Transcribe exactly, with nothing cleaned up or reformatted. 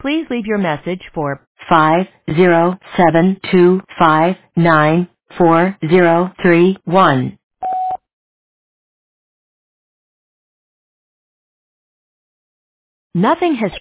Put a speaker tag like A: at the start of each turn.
A: Please leave your message for five zero seven two five nine four zero three one. Nothing has